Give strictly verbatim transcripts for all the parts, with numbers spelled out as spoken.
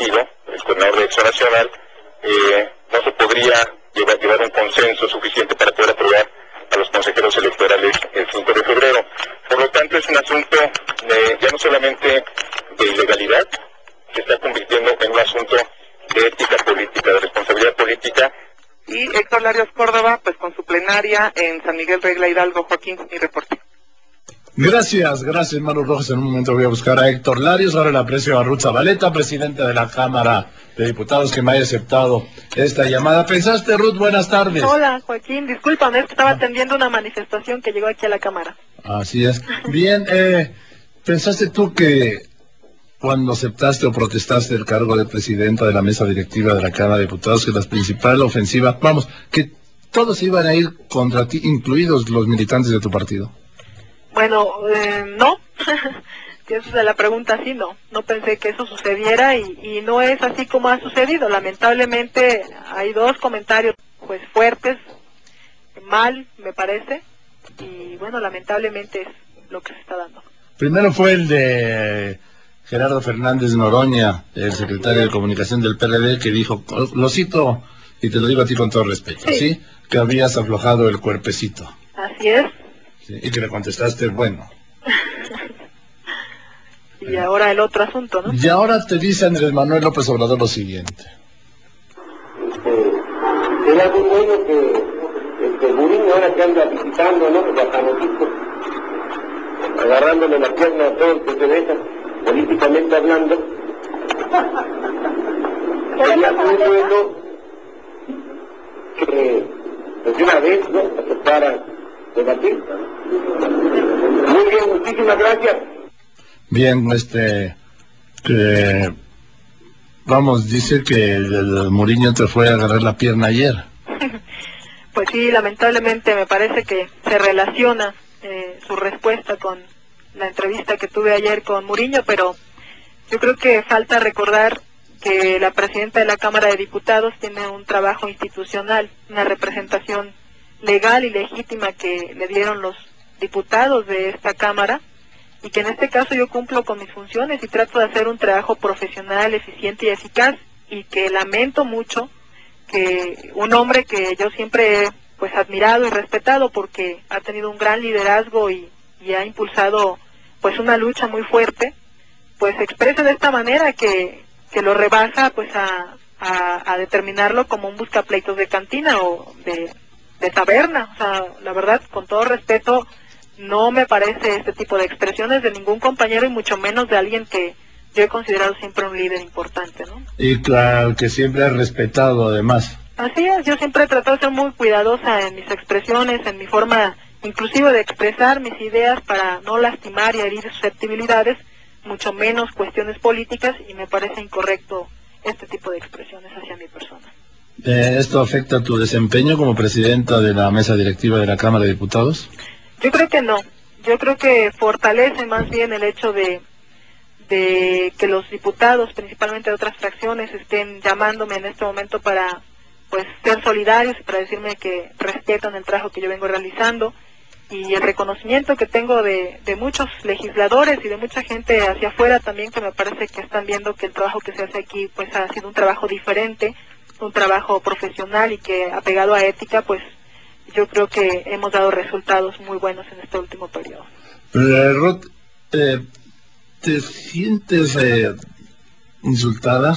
partido, el coordinador de Acción Nacional, eh, no se podría llevar, llevar un consenso suficiente para poder aprobar a los consejeros electorales el cinco de febrero. Por lo tanto, es un asunto de, ya no solamente de ilegalidad, se está convirtiendo en un asunto de ética política, de responsabilidad política. Y Héctor Larios Córdoba, pues con su plenaria en San Miguel Regla Hidalgo. Joaquín, mi reporte. Gracias, gracias Manu Rojas. En un momento voy a buscar a Héctor Larios. Ahora le aprecio a Ruth Zabaleta, presidenta de la Cámara de Diputados, que me haya aceptado esta llamada. ¿Pensaste, Ruth? Buenas tardes. Hola, Joaquín. Discúlpame, es que estaba atendiendo una manifestación que llegó aquí a la Cámara. Así es. Bien, eh, ¿pensaste tú que cuando aceptaste o protestaste el cargo de presidenta de la mesa directiva de la Cámara de Diputados, que la principal ofensiva, vamos, que todos iban a ir contra ti, incluidos los militantes de tu partido? Bueno, eh, no. Si esa es la pregunta, sí, no. No pensé que eso sucediera y, y no es así como ha sucedido. Lamentablemente hay dos comentarios pues fuertes, mal, me parece, y bueno, lamentablemente es lo que se está dando. Primero fue el de Gerardo Fernández Noroña, el secretario de Comunicación del P R D, que dijo, lo cito, y te lo digo a ti con todo respeto, ¿sí? ¿Sí? Que habías aflojado el cuerpecito. Así es. Sí, y que le contestaste, bueno. Y ahora el otro asunto, ¿no? Y ahora te dice Andrés Manuel López Obrador lo siguiente. Este, era muy bueno que este Murillo, ahora que anda visitando, ¿no? Los bajanocitos, agarrándole la pierna a todo el que se deja, políticamente hablando. Sería muy bueno que pues, de una vez, ¿no? Aceptara debatir. Muy bien, muchísimas gracias. Bien, este, que, vamos, dice que el, el Mourinho te fue a agarrar la pierna ayer. Pues sí, lamentablemente me parece que se relaciona eh, su respuesta con la entrevista que tuve ayer con Mourinho, pero yo creo que falta recordar que la presidenta de la Cámara de Diputados tiene un trabajo institucional, una representación legal y legítima que le dieron los diputados de esta Cámara, y que en este caso yo cumplo con mis funciones y trato de hacer un trabajo profesional, eficiente y eficaz, y que lamento mucho que un hombre que yo siempre he pues admirado y respetado porque ha tenido un gran liderazgo y, y ha impulsado pues una lucha muy fuerte, pues se expresa de esta manera que, que lo rebaja pues a, a, a determinarlo como un buscapleitos de cantina o de, de taberna. O sea, la verdad, con todo respeto, no me parece este tipo de expresiones de ningún compañero y mucho menos de alguien que yo he considerado siempre un líder importante, ¿no? Y claro, que siempre has respetado además. Así es, yo siempre he tratado de ser muy cuidadosa en mis expresiones, en mi forma inclusive de expresar mis ideas para no lastimar y herir susceptibilidades, mucho menos cuestiones políticas, y me parece incorrecto este tipo de expresiones hacia mi persona. Eh, ¿Esto afecta tu desempeño como presidenta de la mesa directiva de la Cámara de Diputados? Yo creo que no, yo creo que fortalece más bien el hecho de, de que los diputados, principalmente de otras fracciones, estén llamándome en este momento para pues ser solidarios y para decirme que respetan el trabajo que yo vengo realizando, y el reconocimiento que tengo de, de muchos legisladores y de mucha gente hacia afuera también, que me parece que están viendo que el trabajo que se hace aquí pues ha sido un trabajo diferente, un trabajo profesional y que apegado a ética, pues yo creo que hemos dado resultados muy buenos en este último periodo. Eh, Ruth, eh, ¿te sientes eh, insultada?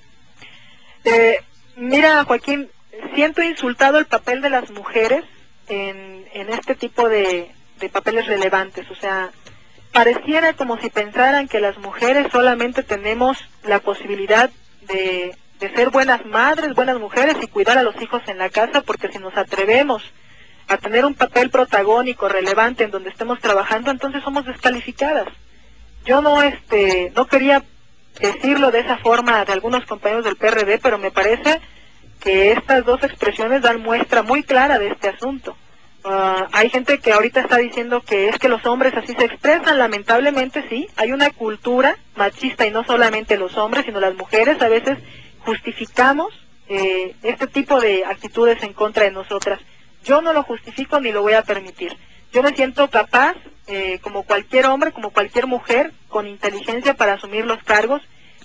Eh, mira, Joaquín, siento insultado el papel de las mujeres en, en este tipo de, de papeles relevantes. O sea, pareciera como si pensaran que las mujeres solamente tenemos la posibilidad de, de ser buenas madres, buenas mujeres y cuidar a los hijos en la casa, porque si nos atrevemos a tener un papel protagónico, relevante, en donde estemos trabajando, entonces somos descalificadas. Yo no, este, no quería decirlo de esa forma de algunos compañeros del P R D, pero me parece que estas dos expresiones dan muestra muy clara de este asunto. Uh, hay gente que ahorita está diciendo que es que los hombres así se expresan. Lamentablemente sí, hay una cultura machista, y no solamente los hombres, sino las mujeres a veces justificamos eh, este tipo de actitudes en contra de nosotras. Yo no lo justifico ni lo voy a permitir. Yo me siento capaz, eh, como cualquier hombre, como cualquier mujer, con inteligencia para asumir los cargos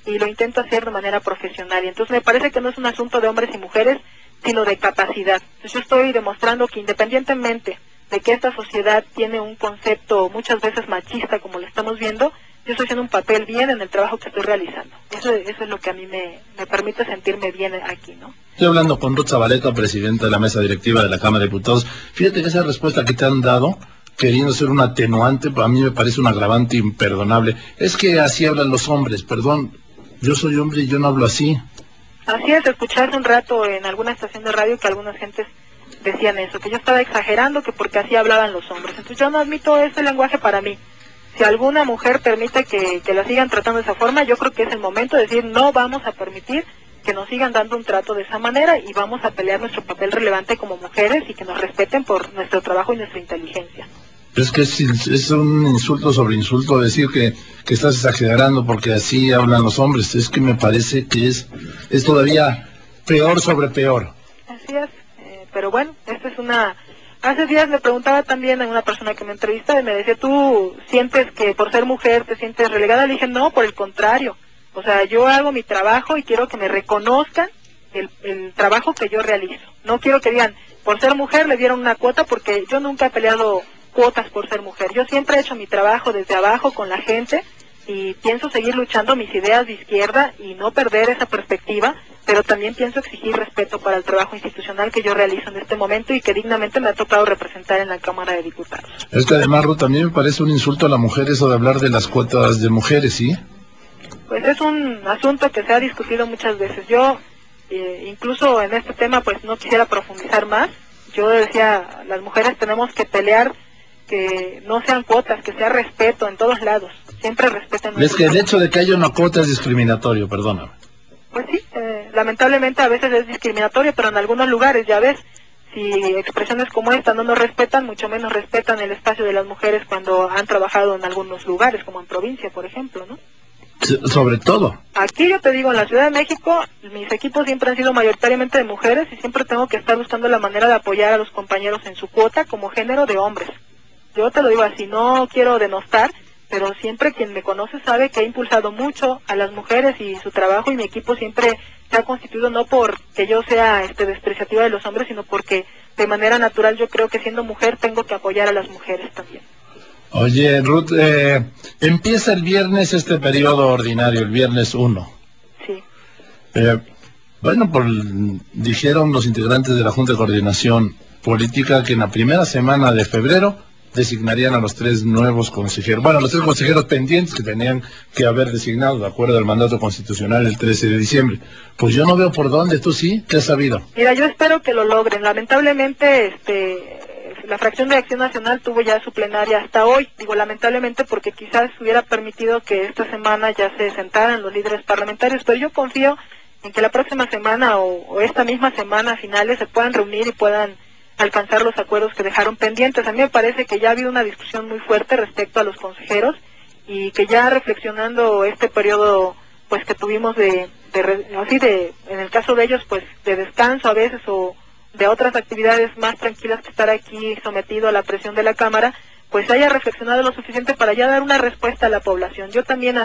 y lo intento hacer de manera profesional. Y entonces me parece que no es un asunto de hombres y mujeres, sino de capacidad. Entonces yo estoy demostrando que independientemente de que esta sociedad tiene un concepto muchas veces machista, como lo estamos viendo, yo estoy haciendo un papel bien en el trabajo que estoy realizando. Eso, eso es lo que a mí me, me permite sentirme bien aquí, ¿no? Estoy hablando con Ruth Zabaleta, presidenta de la mesa directiva de la Cámara de Diputados. Fíjate que esa respuesta que te han dado, queriendo ser un atenuante, a mí me parece un agravante imperdonable. Es que así hablan los hombres, perdón, yo soy hombre y yo no hablo así. Así es, escuché hace un rato en alguna estación de radio que algunas gentes decían eso, que yo estaba exagerando, que porque así hablaban los hombres. Entonces yo no admito ese lenguaje para mí. Si alguna mujer permite que, que la sigan tratando de esa forma, yo creo que es el momento de decir no vamos a permitir que nos sigan dando un trato de esa manera y vamos a pelear nuestro papel relevante como mujeres y que nos respeten por nuestro trabajo y nuestra inteligencia. Es que es, es un insulto sobre insulto decir que, que estás exagerando porque así hablan los hombres. Es que me parece que es, es todavía peor sobre peor. Así es, eh, pero bueno, esta es una... Hace días le preguntaba también a una persona que me entrevista y me decía, ¿tú sientes que por ser mujer te sientes relegada? Le dije, no, por el contrario. O sea, yo hago mi trabajo y quiero que me reconozcan el, el trabajo que yo realizo. No quiero que digan, por ser mujer le dieron una cuota, porque yo nunca he peleado cuotas por ser mujer. Yo siempre he hecho mi trabajo desde abajo con la gente y pienso seguir luchando mis ideas de izquierda y no perder esa perspectiva, pero también pienso exigir respeto para el trabajo institucional que yo realizo en este momento y que dignamente me ha tocado representar en la Cámara de Diputados. Es que además, Ruth, también me parece un insulto a la mujer eso de hablar de las cuotas de mujeres, ¿sí? Pues es un asunto que se ha discutido muchas veces. Yo, eh, incluso en este tema, pues no quisiera profundizar más. Yo decía, las mujeres tenemos que pelear que no sean cuotas, que sea respeto en todos lados. Siempre respeten. Es que el hecho de que haya una cuota es discriminatorio, perdóname. Pues sí, eh, lamentablemente a veces es discriminatorio, pero en algunos lugares, ya ves, si expresiones como esta no nos respetan, mucho menos respetan el espacio de las mujeres cuando han trabajado en algunos lugares, como en provincia, por ejemplo, ¿no? Sobre todo. Aquí yo te digo, en la Ciudad de México, mis equipos siempre han sido mayoritariamente de mujeres y siempre tengo que estar buscando la manera de apoyar a los compañeros en su cuota como género de hombres. Yo te lo digo así, no quiero denostar, pero siempre quien me conoce sabe que he impulsado mucho a las mujeres y su trabajo, y mi equipo siempre se ha constituido no porque yo sea este despreciativa de los hombres, sino porque de manera natural yo creo que siendo mujer tengo que apoyar a las mujeres también. Oye, Ruth, eh, empieza el viernes este periodo ordinario, el viernes uno. Sí. Eh, bueno, por, dijeron los integrantes de la Junta de Coordinación Política que en la primera semana de febrero designarían a los tres nuevos consejeros, bueno, los tres consejeros pendientes que tenían que haber designado de acuerdo al mandato constitucional el trece de diciembre. Pues yo no veo por dónde, ¿tú sí? ¿Qué has sabido? Mira, yo espero que lo logren. Lamentablemente, este... la fracción de Acción Nacional tuvo ya su plenaria hasta hoy, digo lamentablemente porque quizás hubiera permitido que esta semana ya se sentaran los líderes parlamentarios, pero yo confío en que la próxima semana o, o esta misma semana a finales se puedan reunir y puedan alcanzar los acuerdos que dejaron pendientes. A mí me parece que ya ha habido una discusión muy fuerte respecto a los consejeros y que ya reflexionando este periodo pues que tuvimos de, de así de, en el caso de ellos pues de descanso a veces o de otras actividades más tranquilas que estar aquí sometido a la presión de la Cámara, pues haya reflexionado lo suficiente para ya dar una respuesta a la población. Yo también